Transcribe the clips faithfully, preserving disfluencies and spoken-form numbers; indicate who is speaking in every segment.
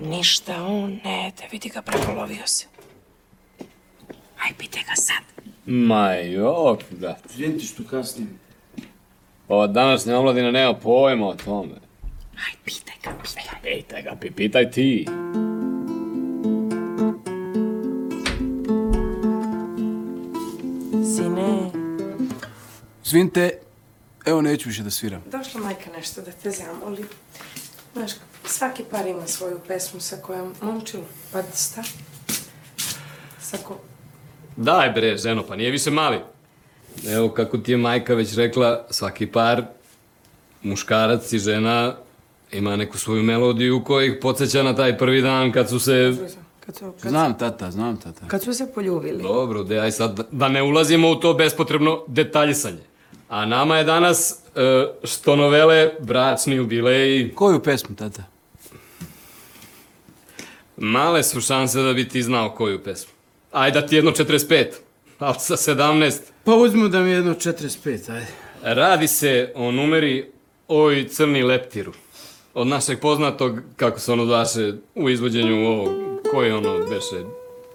Speaker 1: Ništa on ne ede, vidi ga, prepolovio se. Aj, pite ga sad.
Speaker 2: Ma jok, brat.
Speaker 3: Izvinite što kasnim.
Speaker 2: Ova današnja omladina nema pojma o tome.
Speaker 1: Aj, pitaj ga, pitaj.
Speaker 2: Pitaj ga, pitaj ti.
Speaker 1: Sine.
Speaker 3: Izvinite, evo neću više da sviram.
Speaker 1: Došla majka nešto da te zamoli. Znaš, svaki par ima svoju pesmu sa kojom momčilu, pa da sta. Sako...
Speaker 2: Daj bre, ženo, pa nije više mali. Evo, kako ti je majka već rekla, svaki par, muškarac i žena, ima neku svoju melodiju koja ih podsjeća na taj prvi dan kad su se...
Speaker 1: Kad su, kad
Speaker 3: Znam, tata, znam, tata.
Speaker 1: Kad su se poljubili.
Speaker 2: Dobro, de, aj sad da ne ulazimo u to bespotrebno detaljisanje. A nama je danas, uh, što novele, bračni jubilej.
Speaker 3: Koju pesmu, tata?
Speaker 2: Male su šanse da bi ti znao koju pesmu. Ajde da ti jedno četrdeset pet, ali sa sedamnaest.
Speaker 3: Pa uzmimo da mi je jedno četrdeset pet, ajde.
Speaker 2: Radi se o numeri Oj crni leptiru. Od našeg poznatog, kako se ono zvaše u izvođenju ovog, koji ono beše...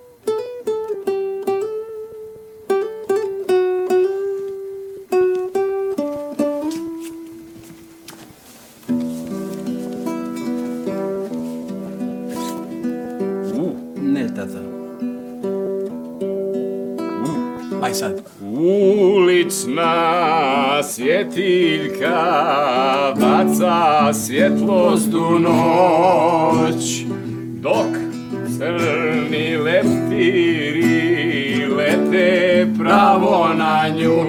Speaker 3: Ne, tata. Aj sad.
Speaker 2: Ulična svjetiljka baca svjetlost u noć, dok crni leptiri lete pravo na nju,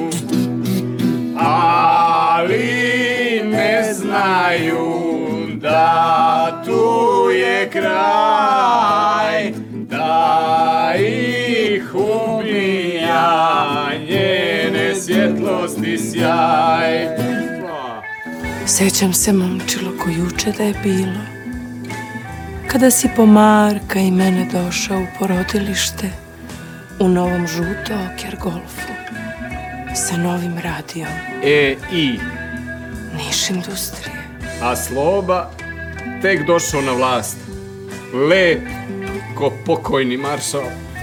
Speaker 2: ali ne znaju da tu je kraj, da ih ubija njene svjetlosti sjaj.
Speaker 1: Sećam se, momčilo, ko juče da je bilo, kada si po Marka i mene došao u porodilište u novom žuto oker golfu sa novim radijom.
Speaker 2: E, i?
Speaker 1: Niš industrije.
Speaker 2: A Sloba tek došao na vlast. Lep ko pokojni maršal.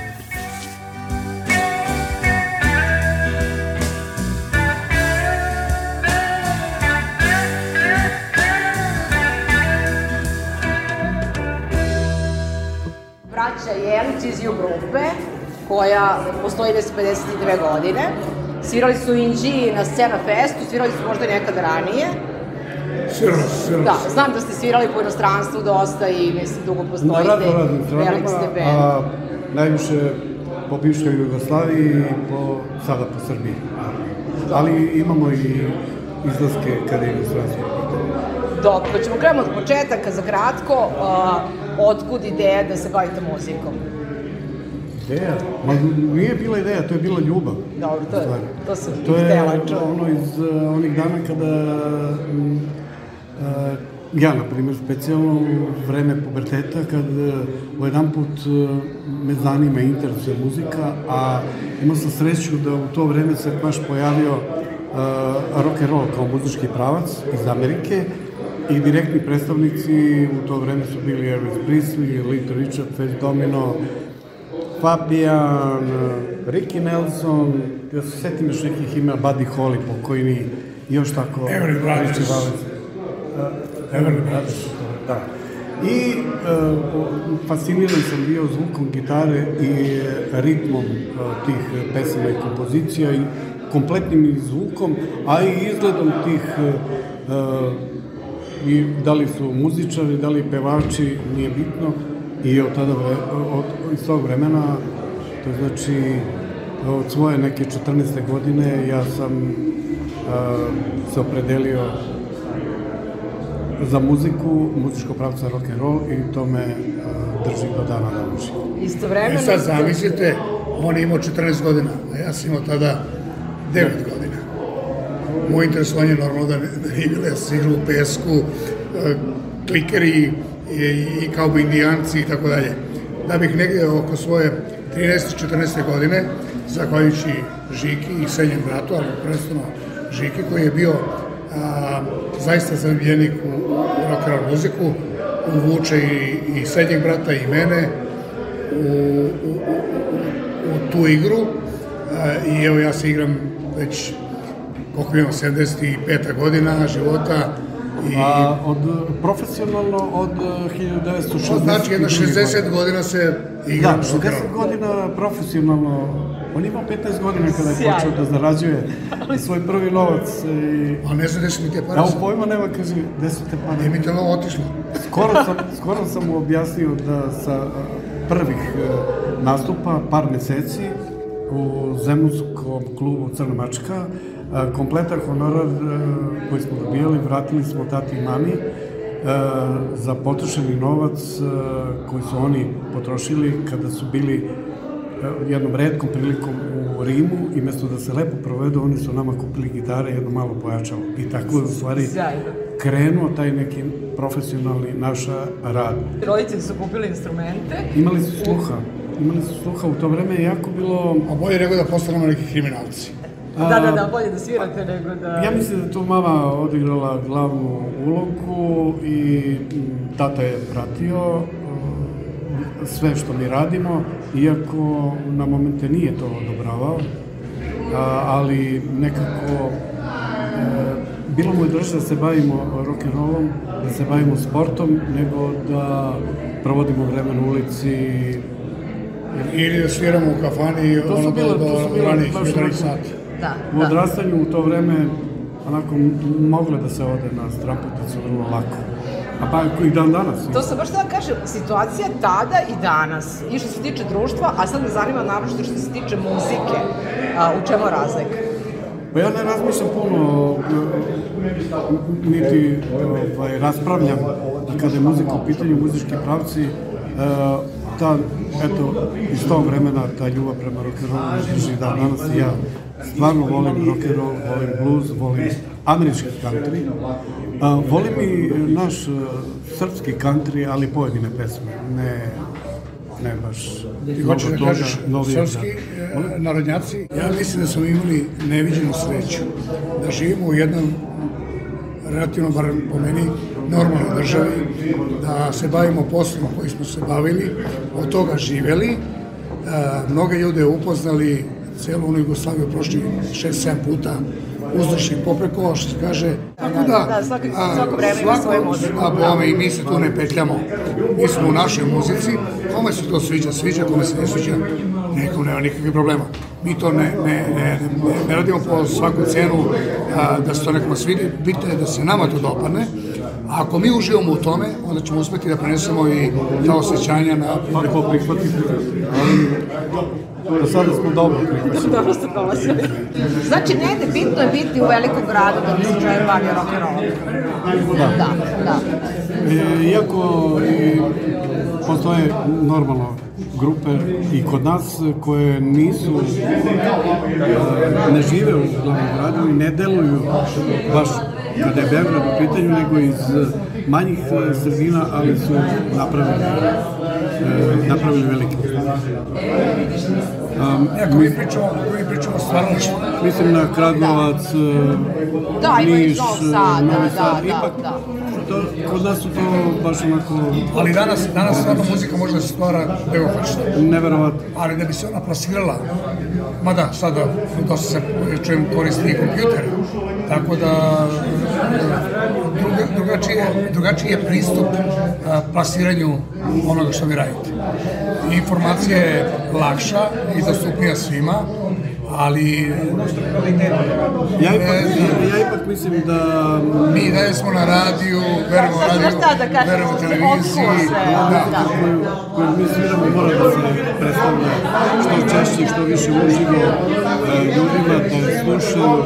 Speaker 4: Braća Jelić iz Ju grupe, koja postoji već pedeset dve godine. Svirali su u Inđiji na Scena Festu, svirali su možda nekada ranije.
Speaker 5: Svirali su, svirali su.
Speaker 4: Da, znam da ste svirali po inostranstvu dosta i mislim dugo postojite.
Speaker 5: Na razno raznim
Speaker 4: Velik ste
Speaker 5: stranama,
Speaker 4: band.
Speaker 5: a najviše po bivšoj Jugoslaviji i po, sada po Srbiji. Ali imamo i izlaske kada je inostranstvo.
Speaker 4: Dok, pa ćemo krenemo od početaka za kratko. Uh, otkud ideja da se bavite muzikom?
Speaker 5: Ideja? Ma nije bila ideja, to je bila ljubav.
Speaker 4: Dobro, to, je, to sam
Speaker 5: To je
Speaker 4: htela čuti.
Speaker 5: ono iz uh, onih dana kada um, uh, ja, na primjer, specijalno u vreme puberteta, kad uh, u jedan put uh, me zanima i interesuje muzika, a imao sam sreću da u to vreme se baš pojavio uh, rock and roll kao muzički pravac iz Amerike i direktni predstavnici u to vreme su bili Elvis Presley, Little Richard, Fats Domino, Fabian, Ricky Nelson, ja se setim još nekih imena, Buddy Holly, pokojni, i još tako...
Speaker 6: Everly Brothers.
Speaker 5: Uh, Everly Brothers, da. I uh, fasciniran sam bio zvukom gitare i ritmom uh, tih pesama i kompozicija i kompletnim zvukom, a i izgledom tih uh, i da li su muzičari, da li pevači, nije bitno. I od tada, od, iz tog vremena, to znači od svoje neke četrnaeste godine, ja sam uh, se opredelio za muziku, muzičko pravca rock and roll i to me uh, drži do dana današnjeg.
Speaker 4: Istovremeno...
Speaker 6: I sad zamislite, on je imao četrnaest godina, a ja sam imao tada devet godina. Moje interesovanje je normalno da nije bilo, ja sam igrao u pesku, uh, klikeri, i, i kao bi indijanci i tako dalje. Da bih negdje oko svoje trinaeste četrnaeste godine, zahvaljujući Žiki i srednjem bratu, ali prvenstveno Žiki, koji je bio a, zaista zaljubljenik u, u rock and roll muziku, uvuče i, i srednjeg brata i mene u, u, u, u tu igru i evo ja se igram već koliko imam, sedamdeset peta godina života.
Speaker 5: I... A od profesionalno od hiljadu devetsto šezdeset.
Speaker 6: Znači, jedno šezdeset godina se igram.
Speaker 5: Da, šezdeset godina profesionalno. On ima petnaest godina kada je počeo da zarađuje svoj prvi novac. I...
Speaker 6: A ne znam gde su mi te pare.
Speaker 5: Ja u pojma nema, kaže, gde su te pare.
Speaker 6: Gde mi te novo otišlo.
Speaker 5: Skoro sam, skoro sam mu objasnio da sa prvih nastupa, par meseci, u Zemunskom klubu Crna mačka, kompletan honorar koji smo dobijali vratili smo tati i mami za potrošeni novac koji su oni potrošili kada su bili jednom retkom prilikom u Rimu i mesto da se lepo provedu, oni su nama kupili gitare jedno malo pojačalo. I tako je u stvari krenuo taj neki profesionalni naš rad.
Speaker 4: Roditelji su kupili instrumente.
Speaker 5: Imali su sluha. Imali su sluha. U to vreme je jako bilo...
Speaker 6: A bolje nego da postanemo neki kriminalci.
Speaker 4: Da, da, da, bolje da svirate nego da...
Speaker 5: Ja mislim da tu mama odigrala glavnu ulogu i tata je pratio sve što mi radimo, iako na momente nije to odobravao, ali nekako bilo mu je draže da se bavimo rock'n'rollom, da se bavimo sportom, nego da provodimo vreme na ulici.
Speaker 6: Ili da sviramo u kafani ono do ranih sati.
Speaker 5: U odrastanju u to vreme onako mogle da se ode na stramputicu vrlo lako. A pa i dan danas.
Speaker 4: To sam baš da kažem, situacija tada i danas, i što se tiče društva, a sad me zanima naročito što se tiče muzike, u čemu razlika?
Speaker 5: Pa ja ne razmišljam puno, niti raspravljam da kada je muzika u pitanju, muzički pravci, ta, eto, iz tog vremena ta ljubav prema rock'n'rollu drži dan danas i ja stvarno volim rock'n'roll, volim blues, volim američki country, volim i naš srpski country, ali pojedine pesme, ne, ne baš.
Speaker 6: Ti hoćeš da kažeš srpski narodnjaci? Ja mislim da smo imali neviđenu sreću da živimo u jednom relativno, bar po meni, normalnoj državi, da se bavimo poslom koji smo se bavili, od toga živeli, mnoge ljude upoznali, celu onu Jugoslaviju prošli šest sedam puta uzduž i popreko, što se kaže. Tako da,
Speaker 4: svako vreme ima svoje muziku.
Speaker 6: A bome, i mi se tu ne petljamo. Mi smo u našoj muzici, kome se to sviđa, sviđa, kome se ne sviđa, nekom nema nikakvih problema. Mi to ne, ne, ne, ne radimo po svaku cenu da se to nekoma svidi, bitno je da se nama to dopadne. A ako mi uživamo u tome, onda ćemo uspeti da prenesemo i ta osjećanja na
Speaker 5: publiku prihvatiti. Do sada smo dobro prihvatili.
Speaker 4: Dobro ste prolazili. Znači, negde bitno je biti u velikom gradu da bi se čovjek bavio rock'n'rollom.
Speaker 5: Da.
Speaker 4: Da, da.
Speaker 5: Iako postoje normalno grupe i kod nas koje nisu, ne žive u glavnom gradu i ne deluju baš kada je Beograd u pitanju, nego iz manjih sredina, ali su napravili, napravili velike.
Speaker 6: Ako mi pričamo, ako mi pričamo stvarnošću.
Speaker 5: Mislim na Kragujevac, Niš, Novi Sad, ipak kod nas su to baš onako...
Speaker 6: Ali danas, danas stvarno muzika može da se stvara gde god hoćete.
Speaker 5: Neverovatno.
Speaker 6: Ali da bi se ona plasirala, mada sada dosta se čujem koristi i kompjutere, tako da drugačiji je pristup plasiranju onoga što vi radite. Informacija je lakša i dostupnija svima, ali
Speaker 5: ja ipak mislim da
Speaker 6: mi dalje smo na radiju, verujemo radiju, verujemo televiziji,
Speaker 5: koju mi sviramo mora da se predstavlja što češće i što više uživo ljudima, da je slušaju,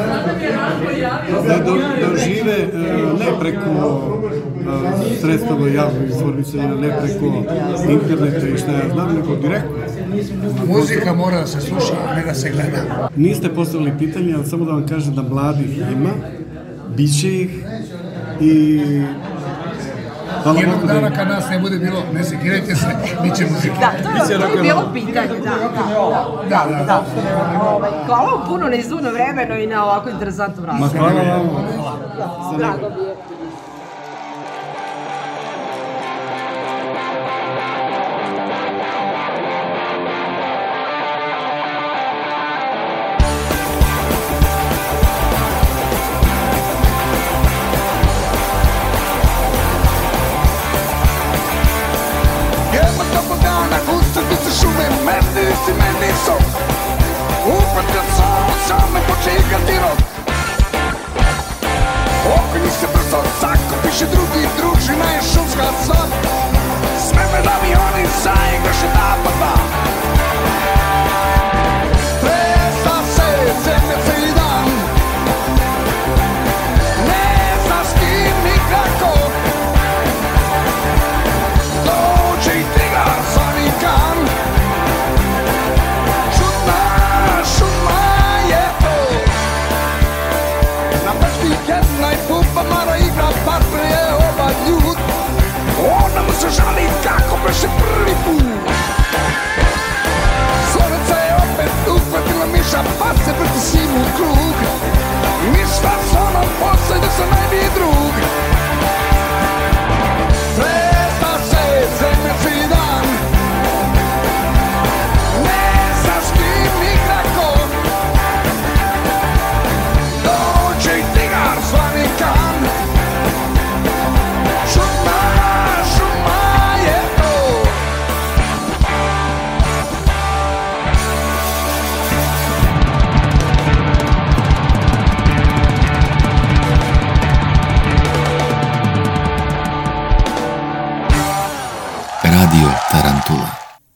Speaker 5: da žive ne preko sredstava javnog informisanja, ne preko interneta i šta ja znam, nego direktno.
Speaker 6: Muzika mora da se sluša, a ne da se gleda.
Speaker 5: Niste postavili pitanje, ali samo da vam kažem da mladih ima, bit će ih i...
Speaker 6: Jednog dana kad nas ne bude bilo, ne sekirajte se, bit će muzika.
Speaker 4: Da, to je bilo pitanje, da, da, da, da. Hvala vam puno na izduvno vremeno i na ovako interesantnom razgovoru.
Speaker 5: Ma hvala vam.
Speaker 4: Drago mi je.
Speaker 7: si meni sok. Upatio sam, sam me počekati rok. Okrenji se brzo, cako piše drugi družina je šumska sva. Sve me da mi oni zaigraše da pa dva. Tresa se zemlja cijeli dan. Ne zna s kim nikako. Dođe i tigar zvani kan. Šutna, šuma je to. Na pešti jedna i pupa mara igra par prije ova ljud. Ona mu se žali kako beše prvi.